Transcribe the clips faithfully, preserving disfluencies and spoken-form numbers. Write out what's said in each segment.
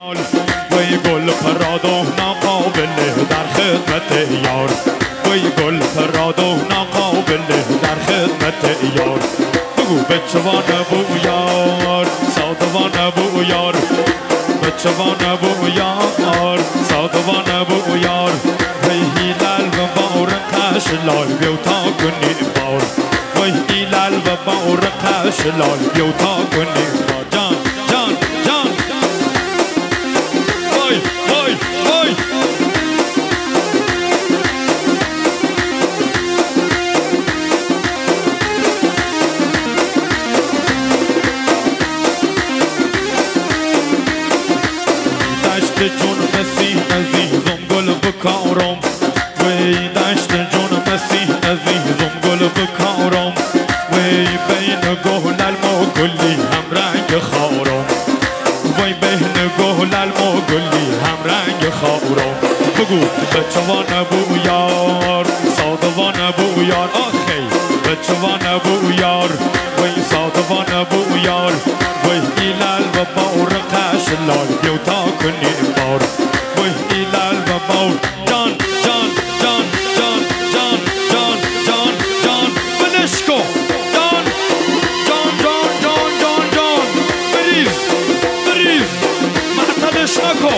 وی گل پراد و ناقابله در خدمت یار وی گل پراد و ناقابله در خدمت یار بگو بچوان بو یار سادوان بو یار بچوان بو یار سادوان بو یار وی هیلال و بارقش لال بیوتا کنی بار وی هیلال و بارقش لال بیوتا کنی بار جان جان جان وای وای وای دشت جون مسیح عزیزم گل بکارم وی دشت جون مسیح عزیزم گل بکارم وی بین گهلل ما گلی هم رنگ خارم وی بین گهلل ما گلی هم رنگ خارم بگو بچوان بو یار سادوان بو یار آخی بچوان بو یار وی سادوان بو یار وی ایلال و بارقش لال بیوتا کنی بار وی ایلال و بار جان جان جان جان جان جان جان جان بلشکو جان جان جان جان جان جان بریز بریز معتلش نکو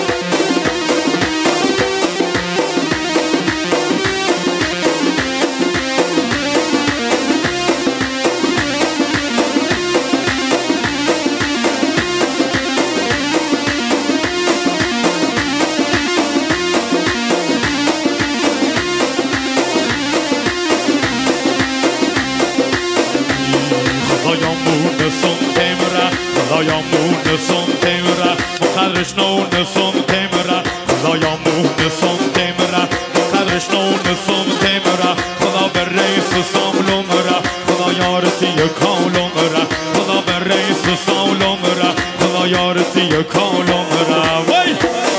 خدایامون سم تیمره مخرش نون سم تیمره خدایامون سم تیمره مخرش نون سم تیمره خدا بر رئیس ساملومره خدا یارتی کالومره خدا بر رئیس ساملومره خدا یارتی کالومره وای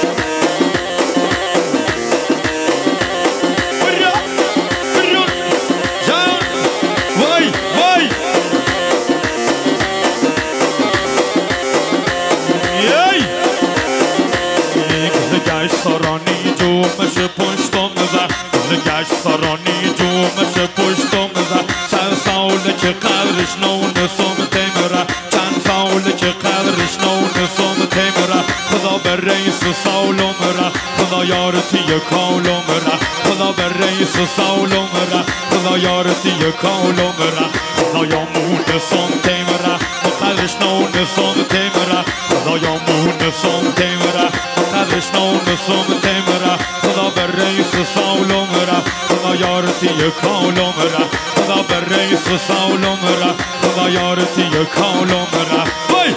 سرانی جومش پشتم زد گشت سرانی جومش پشتم زد چند ساله که قدرش نون سم تیمره چند ساله که قدرش نون سم تیمره خدا بر رئیس سالومره خدا یارتی کالومره خدا بر رئیس سالومره خدا یارتی کالومره خدا یامون سم تیمره قدرش نون سم تیمره خدا یامون سم تیمره قدرش نون سم تیمره خدا بر رئیس سالومره خدا یارتی کالومره خدا بر رئیس سالومره خدا یارتی کالومره وای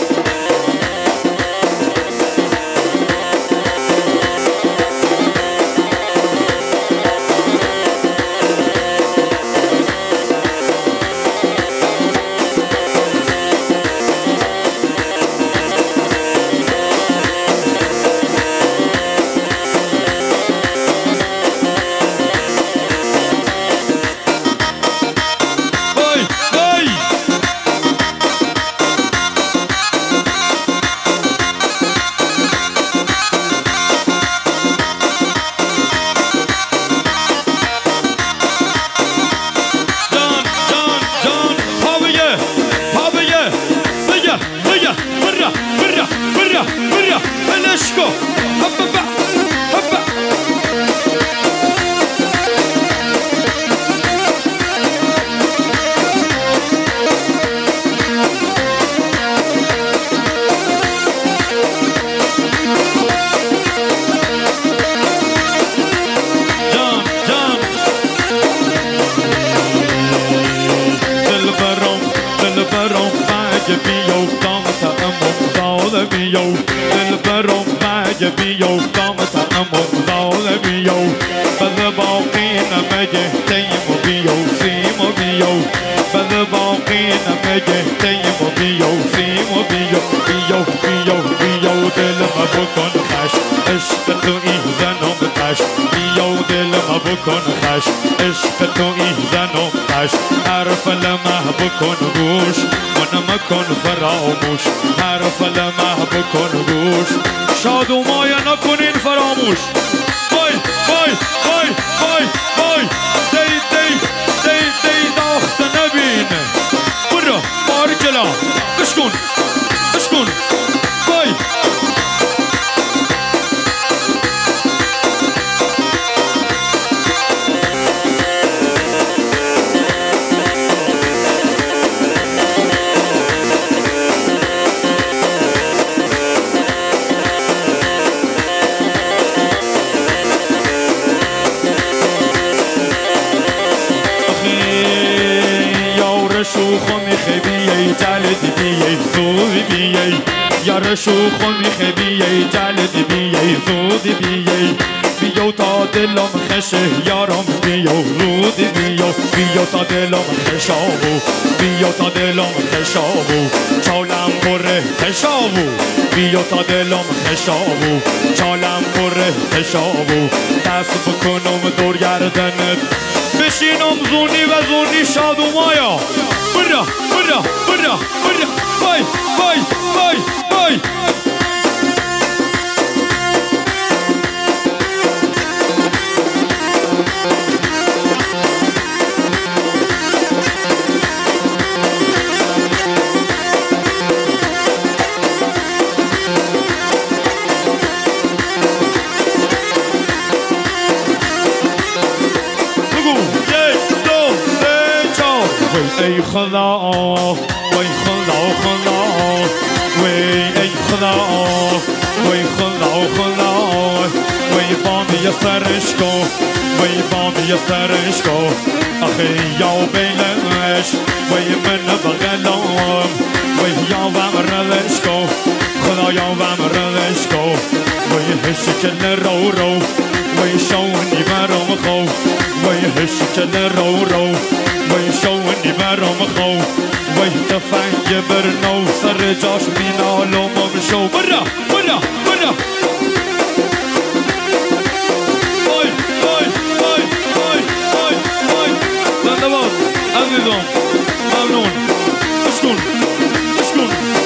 بیو دل برم مگه بیو دامت امون دال بیو بد باقی نمگه تیم بیو سیم بیو بد باقی نمگه تیم بیو سیم بیو بیو بیو بیو دل ما بکن خش عشق تو ای زنم تش بیو دل ما بکن خش عشق تو این زنم خش حرف لمه بکن گوش من مکن فراموش حرف لمه بکن گوش شاد و مایه نکنین فراموش وای وای وای وای وای دی دی دی دی داخت نبینه برا بارکلا اشکن اشکن وای شوخم خبیه جلد بیه زود بیه یار شوخم خبیه جلد بیه زود بیه بیو تا دلم خشه یارم بیو زود بیو بیو تا دلم خشابو بیو تا دلم خشابو چالم بره خشابو بیو تا دلم خشابو چالم بره خشابو دست بکنم دور گردنت بشینم زونی و زونی شاد و مایا برا برا برا برا وای وای وای وای ای خدا وای خدا خدا وای ای خدا وای خدا خدا وای بامی سرش کو وای بامی سرش کو آخه یا بیلش وای من بغلام وای یا وام ردش کو خدا یا وام ردش کو وای هشکل رو رو وای شونی برام خو وای هشکل رو رو وای شونی برام خو وای تفنگ برنو سر جاش مینالو ممشو برا برا برا وای وای وای وای وای وای زندباد عزیزم ممنون اشکون اشکون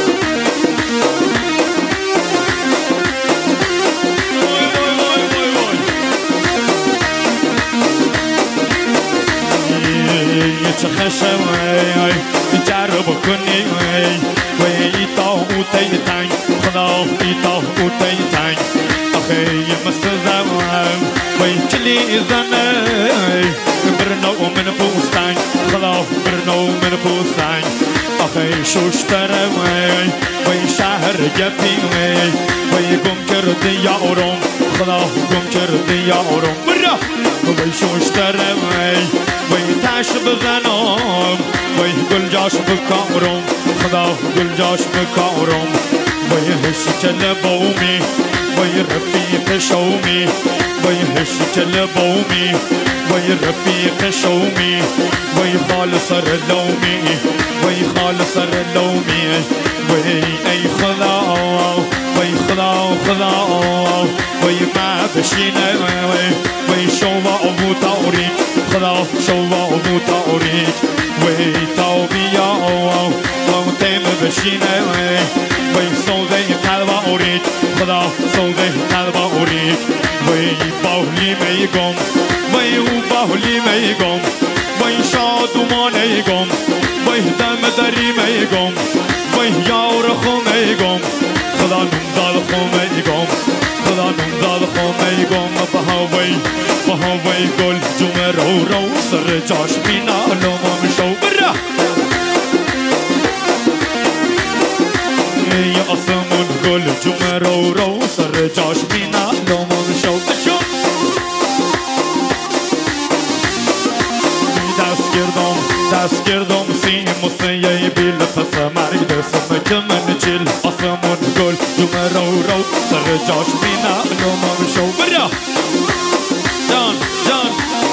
چه خشم ای جرب کنی ای وی ایتا او تی تنگ خدا ایتا او تی تنگ آخه مسزم وی چلی زنه برنو من پوستنگ خدا برنو من پوستنگ آخه شوشترم ای وی شهر گپی ای وی گم کرد یارم خدا گم کرد یارم برا وی شوشترم ای وی تاش بزنم وی گل جاش بکارم خدا گل جاش بکارم وی هشکل بومی وی رفیق شومی وی هشکل بومی وی رفیق شومی وی خال سر لومی وی خال سر لومی وی ای خدا وی خدا خدا وی ما بشینه وی وی شوما ابو تاوری خدا شوما ابو تاوری وی تاوبیا و تیم بشینه وی وی سوزه قلبا اورید خدا سوزه قلبا اورید وی باولی میگم وی او باولی میگم وی شادومان میگم وی دم دری میگم وی یار خو میگم خدا نمدال خو میگم خدا نمدال خو میگم بهاوی بهاوی گل جمعه رو رو سر جاش بینا لومم شو برا ای آسمون گل جمعه رو رو سر جاش بینا لومم شو بشو دست کردم دست کردم سیم و سیه بیل پس مرگ دستم که من چیل آسمون گل جمعه رو رو سر جاش بینا لومم شو برا جان جان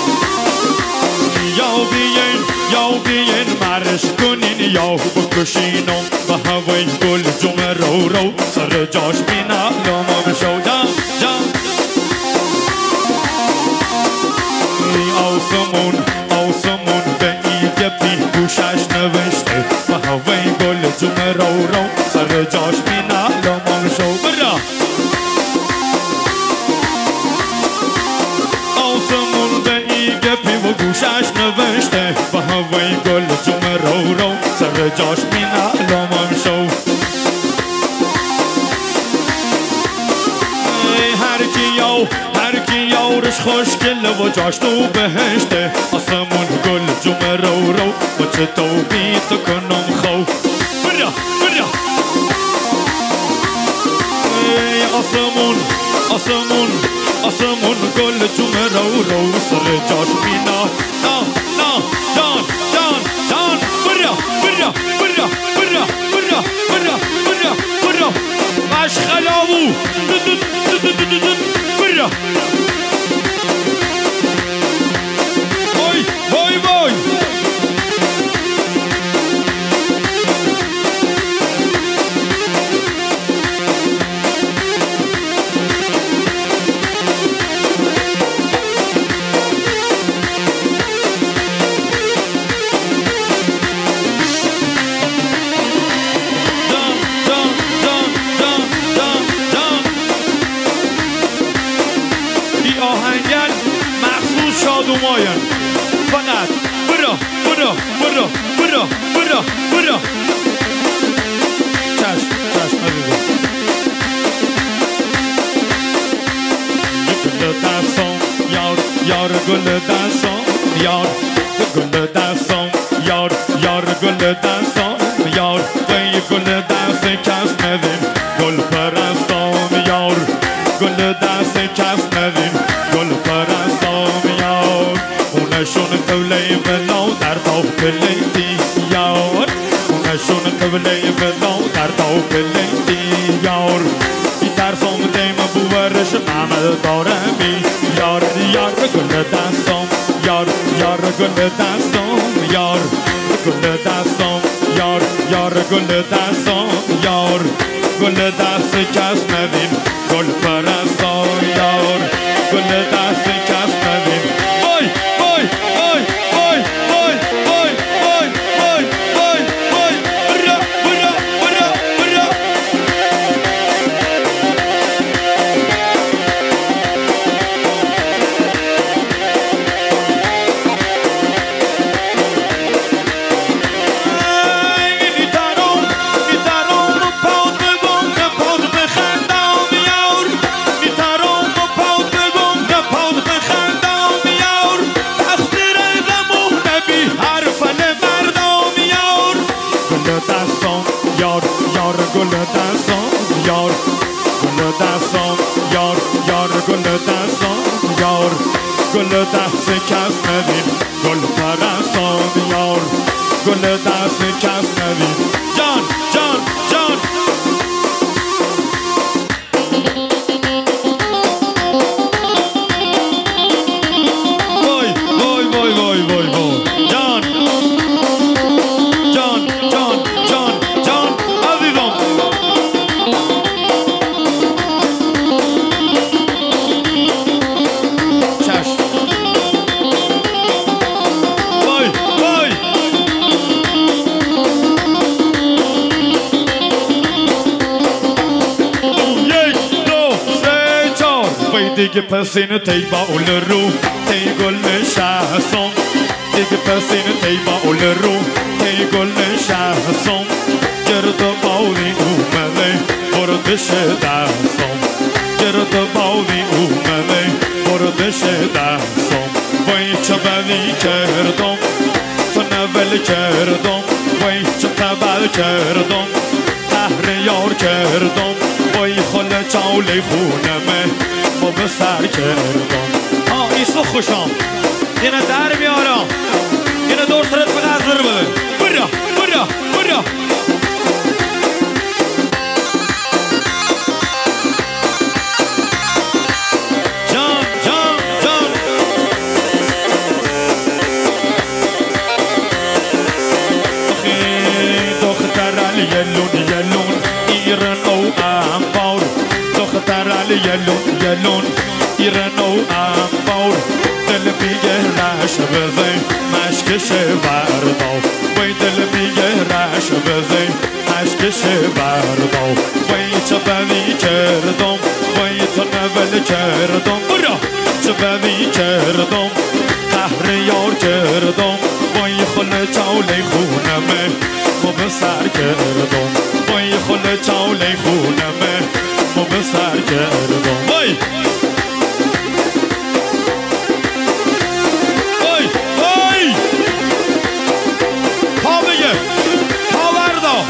یا بیین یا بیین مرش کنین یا بکشینم به هوای گل جمعه رو رو سر جاش بینا لومم شو جان جان جاش مینا لمان شو برا آسمون به ای گپی و گوشش نوشته به هوای گل جون رو رو سر جاش مینا لمان شو هر کی یو هر کی یورش خوشگله و جاش تو بهشته آسمون گل جون رو رو و چه تو بیت کنم خو برا برا آسمون آسمون آسمون گل جون رو رو سر جاش مینا نا نا جان جان جان برا برا برا برا برا برا برا برا باش خلابو برا وای وای وای شادوماین فقط برا برا برا برا برا برا چشم چشم عزیزم گل دستان یار یار گل دستان یار گل دستان یار یار گل دستان یار وی گل دست کس ندیم گل پرستان یار گل دست کس ندیم گل پرستان یار اونشون قبله بنا در داو کلیدی یار اونشون قبله بنا در داو کلیدی یار بی ترسام دیم بورش محمد دارمی یار یار گل دستام یار یار گل دستام یار گل دستام یار یار گل دستام یار گل دست کس ندیم گل پرستان یار گل دست کس ندیم وای وای وای وای وای وای وای وای وای وای برا برا برا برا میتارم میتارم پاود بگم پاود بخندم یار میتارم پاود بگم پاود بخندم یار تقصیر زمون نبی حرفن مردم یار گل دستان یار یار گل دستان یار گل دستان یار یار گل دستان یار گل دست کس ندیم گل پرستان یار گل دست کس ندیم جان جان جان وای وای وای وای وای وای جان جان جان جان جان عزیزم چشم وای وای یک دو سه چار وای دیگه پس این تی با اول رو تی گل نشستم دیگه پس این تی با اول رو تی گل نشستم گرد باودی اومده بردش دستم گرد باودی اومده بردش دستم وای چه بدی کردم تو نول کردم وای چه تبل کردم تحر یار کردم وای خل چاولی خونمه با به سر کردم ها ایسو خوشم اینه در بیارم اینه دور سرت فقط زر بده برا برا برا جان جان جان دختر علی یلون یلون ایران او انبار دختر علی یلون یلون ایران او انبار دل میگه رش بزن مشکش ورداو وی دل میگه رش بزن مشک بکشه بردا وی چه بدی کردم وی تو نول کردم برا چه بدی کردم قهر یار کردم وی خل چاوله خونمه مو به سر کردم وی خل چاوله خونمه مو به سر کردم وی وی وی پا بگه پا بردا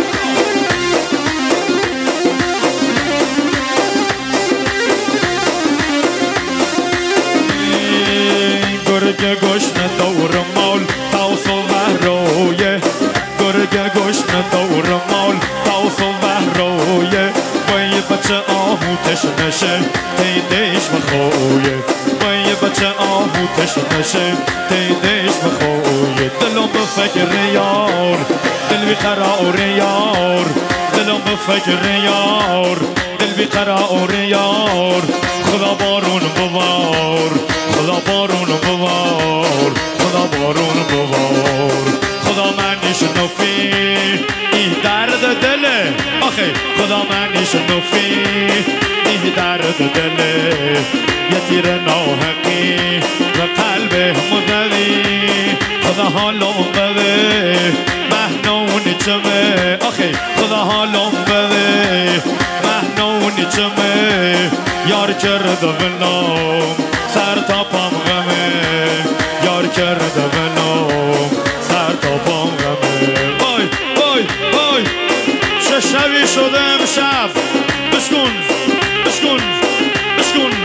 گرگ گشن دور مال تاوس و وحرویه گرگ گشن دور مال تاوس و وحرویه وی بچه آهوتش نشه تیدش بخویه وی بچه آهوتش نشه تیدش بخویه دلم بفکر یار دل بی قرار یار دلم بفکر یار دل بی قرار یار خدا بارون بوار خدا بارون بوار خدا بارون بوار خدا منیش نفی ای درد دله آخه خدا منیش نفی ای درد دله یه تیر ناحقی و قلب مدوی خدا حالم بده مهنونی چمه آخه خدا حالم بده مهنونی چمه یار کرده بلام سر تا پام غمه یار کرده بلام سر تا پام غمه وای وای وای چه شبی شده امشب بشکن بشکن بشکن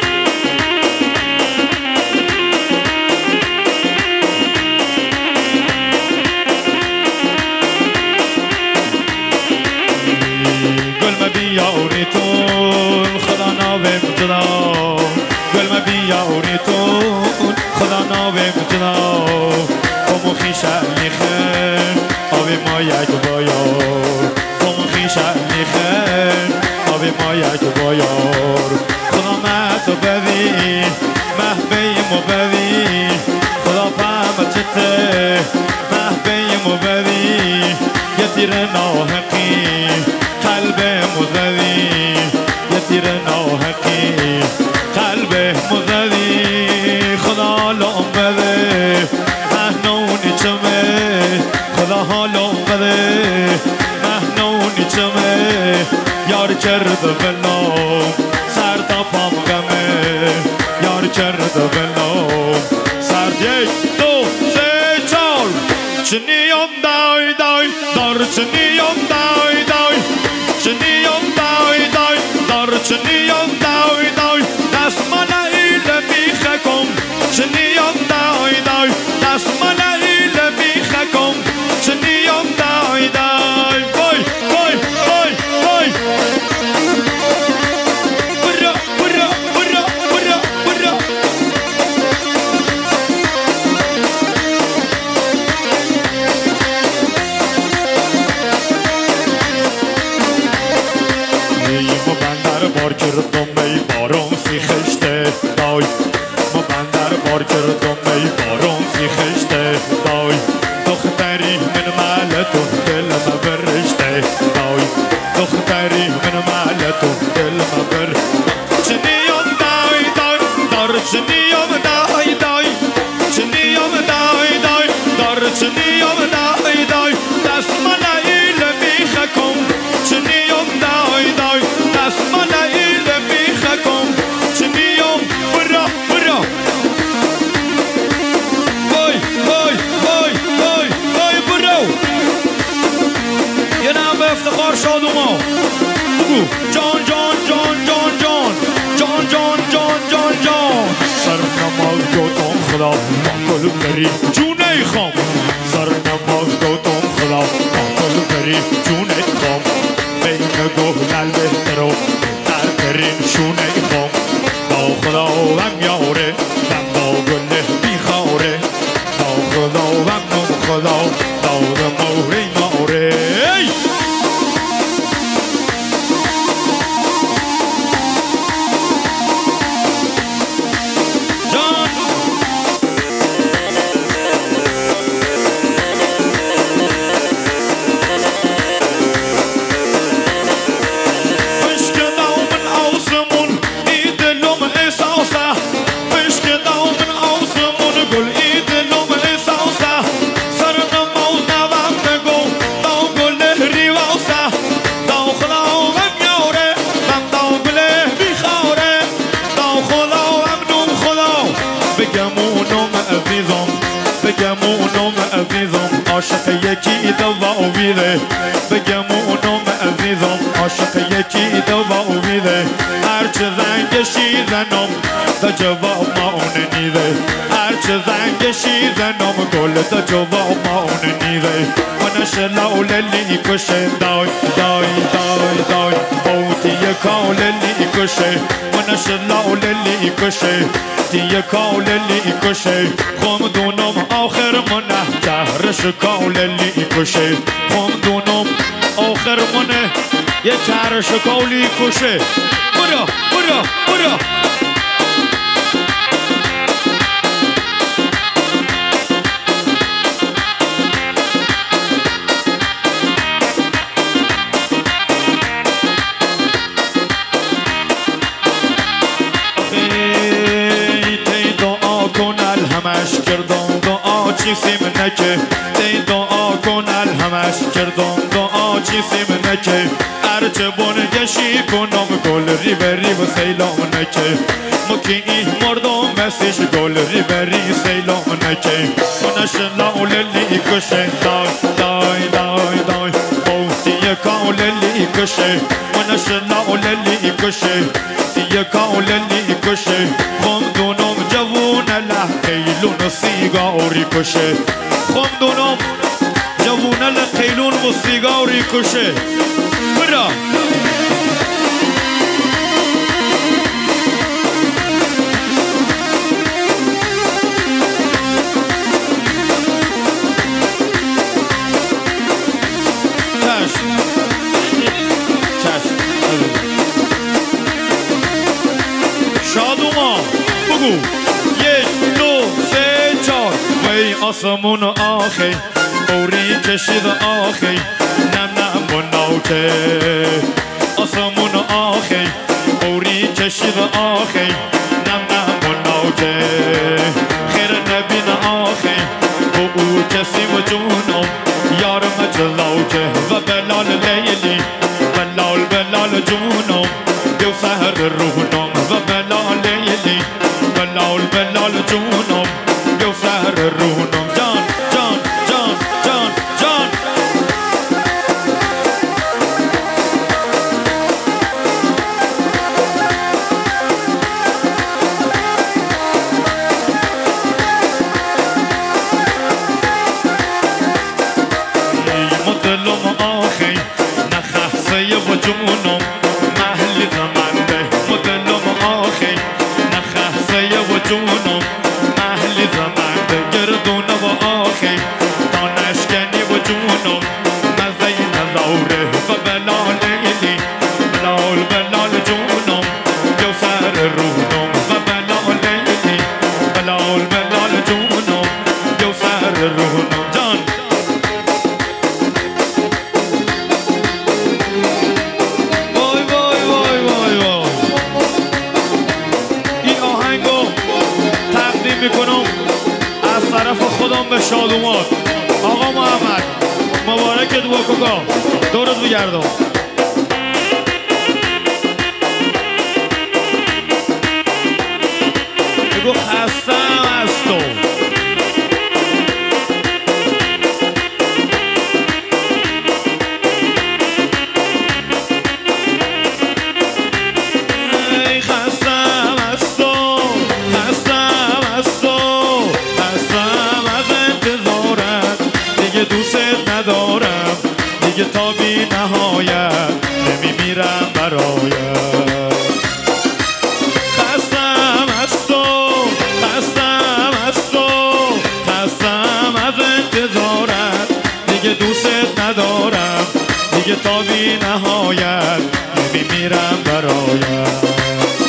گل مبیاری تون خدا ناویم جدا گل مبیاری تون خدا ناویم جدا کمو خیشه میخه آبی ما یک بایار کمو خیشه میخه آبی ما یک بایار خدا مهتو ببی محبیمو ببی خدا پهم چته محبیمو ببی یه تیر ناحقی قلب مزدی یه تیر ناحقی قلب مزدی خدا حالم بده مهنونی چمه خدا حالم بده مهنونی چمه یار کرده بلام سر تا پام غمه یار کرده بلام سر یک دو سه چار چنیم دای دای دار چنیم دای دای چنیم دای دای دار چنیم دای دای دست من ایل میخه کن چنیم دای دای دست من ایل میخه کن چنیم دای دای وای وای وای وای برا برا برا برا برا ما بندر بار کردم ای بارون سی خشته دای ما بندر بار کردم ای بارون سی خشته دای دختری من مالتو دل ما برشته دای دختری من مالتو دل ما بر چنیم دای دای دار چنیم دای دای چنیم دای دای دار چنیم دای دای دست من ایل میخه کن چنیم دای دای دست من ایل میخه کن چنیم برا برا وای وای وای وای وای برا یه نام به افتخار شادوما بگو جان جان جان جان جان جان جان جان جان جان سر نماز گوتم خدا باکل بری جونه خام سر نماز گوتم خدا باکل بری جونه خام بین گوهنل بهترو در کریم شونه خام با خدا وم یاره وم با گله بیخاره با خدا وم نم خدا داد موری ماره امیده بگم اونم عزیزم عاشق یکی دو با امیده هرچه زنگشی زنم دا جواب ما اونه نیده هرچه زنگشی زنم گل دا جواب ما اونه نیده منش لولی کشه دای دای دای دای بوتی کاللی کشه منش لولی کشه دیگه کاللی کشه خم دونم آخر منه دهرش کاللی کشه خم دونم آخر منه یه تهرش کالی کشه برا برا برا همش کردم دعا چیزیم نکه دی دعا کن همش کردم دعا چیزیم نکه هرچه بونگشی کنم گل ری بری و سیلام نکه مکی این مردم مسیش گل ری بری سیلام نکه منش لاوللی کشه دای دای دای دای بوتی کاللی کشه منش لاوللی کشه دیگه کاللی کشه خم دونم جوون لحقیلون سیگاری کشه خم دونم جوون لحقیلون و سیگاری کشه برا شادوما بگو یک دو سه چار وی آسمون آخی اوری کشید آخی نم نم و نوکه آسمون آخی اوری کشید آخی نم نم و نوکه خیر نبین آخی و او کسی و جونم یارم جلاوکه و بلال لیلی بلال بلال جونم دیو سهر روحنم و بلال لیلی بلال بلال جونم دیو سهر روحنم جان جان جان جان جان مدلم آخی نخصه و جونم محلی زمنده مدلم آخی نخصه و جونم محلی زمنده گردونه و آخی دانشگنی و جونم مزه نزوره و بلال لیلی بلال بلال جونم جو سر روحنم و بلال لیلی بلال بلال جونم جو سر روحنم جان میکنم از طرف خودم به شادومان آقا محمد مبارک دو کوکا دورت بگردم بگو خستم از تو دیگه تا بی نهایت نمیمیرم برایت خستم از تو خستم از تو خستم از انتظارت دیگه دوست ندارم دیگه تا بی نهایت نمیمیرم برایت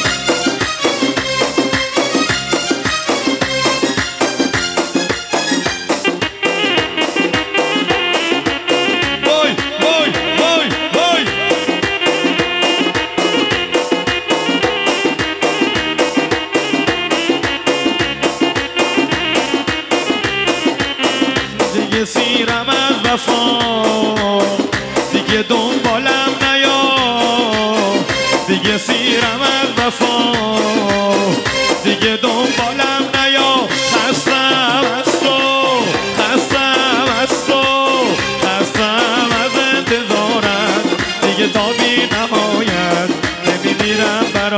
دیگه سیرم از وفا دیگه دنبالم نیا دیگه سیرم از وفا دیگه دنبالم نیا خستم از تو خستم از تو خستم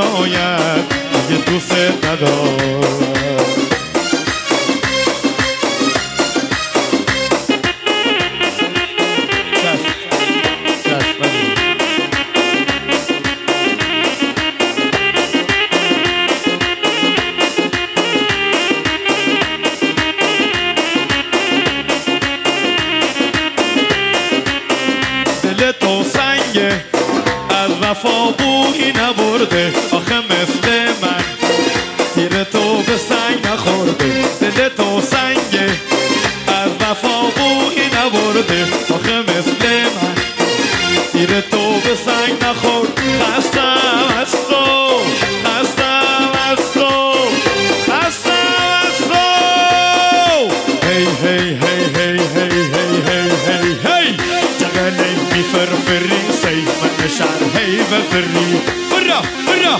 آید اگه دوست ندارم. دل تو سنگه از وفا بویی نبرده، آخه مثل من تیر تو به سنگ نخورده. دل تو سنگه از وفا بویی نبرده، آخه مثل من تیر تو به سنگ نخورد. خستم از تو، خستم از تو، خستم از تو. هی هی هی هی هی هی هی هی هی جگلی میفرفری سی من شهر هی بفری. برا برا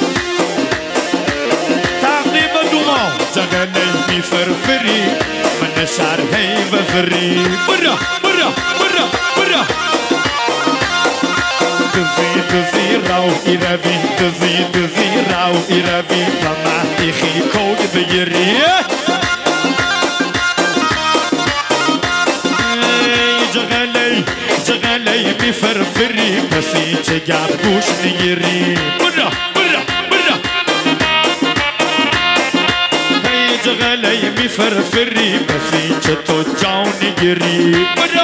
تقدیم دوما جگلی میفرفری من شهر هی بفری. برا برا برا برا دزی دزی راو ایروی دزی دزی راو ایروی لما ایخی کود بگیری. جغلی جغلی میفرفری پسی چه گپ گوش میگیری. برا برا برا هی جغلی میفرفری پسی چه تو جان نگیری. برا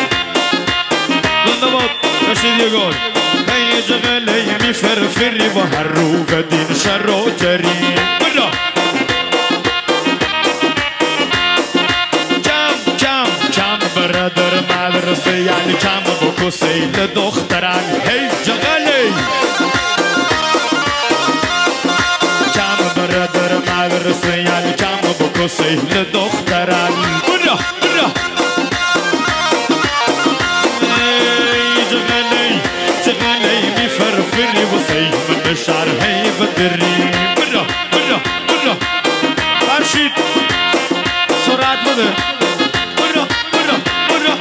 زندباد رشید یه گل. هی جغلی میفرفری و هر رو بدین شر و جری. برا کم کم کم برادر مدرسه یعنی کم بکو سیل دخترن. هی جغلی کم برادر مدرسه یعنی کم بکو سیل دخترن. برا برا جغلی میفرفری و سی من شهر هی بدری. برا برا برا فرشید سرعت بده. برا برا برا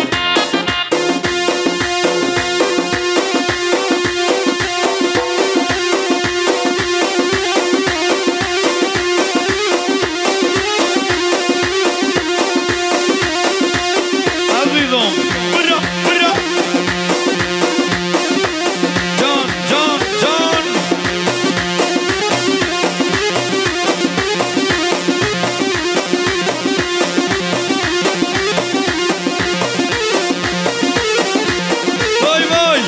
عزیزم. برا برا جان جان جان وای وای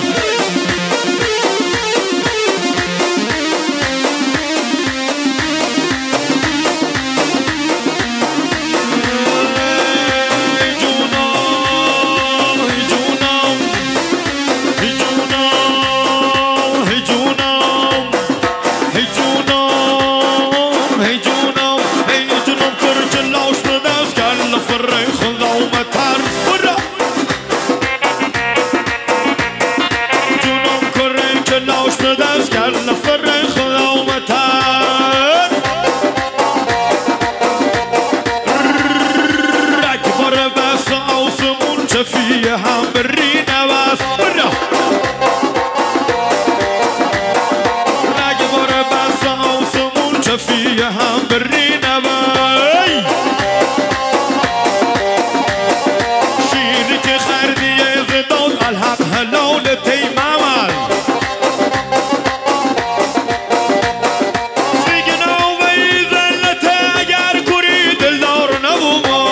ای جونم ای جونم ای جونم ای جونم ای جونم ای جونم ای جونم کرچ لاش بدست کل فره خدا اومتر. برا جونم کرچ لاش بدست کل فره خدا اومتر. اکبر بس آسمون چفیه هم بری نوست. برا اکبر بس آسمون چفیه هم بری نوست. شیری که خردیه زداد الحق حلال تیممل. سیگنا و ای زلته اگر کری دلدار نبومو.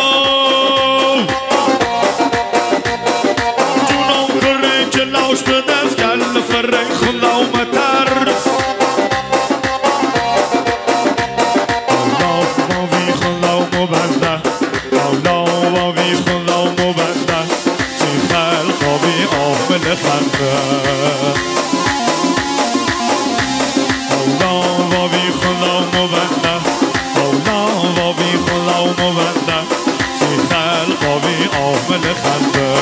جونم کره که لاش به دست کل فره خدا اومتر. الله وی خدا مبنده الله وی خدا مبنده سی خلقا بی عامل خنده. الله وی خدا مبنده الله وی خدا مبنده سی خلقا بی عامل خنده.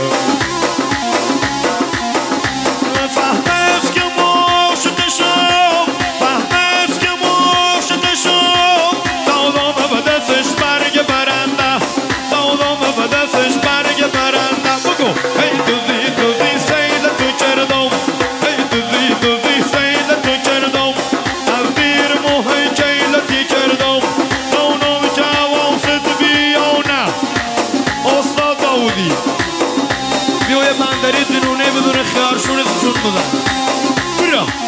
فهمست که ماشده شد فهمست که ماشده شد دادام به دستش برگ برنده دادام به دستش برگ برنده. بگو هی دوزی دوزی سیل تو کردم هی دوزی دوزی سیل تو کردم. بندری دنونه بدون خیارشون چون بزن برا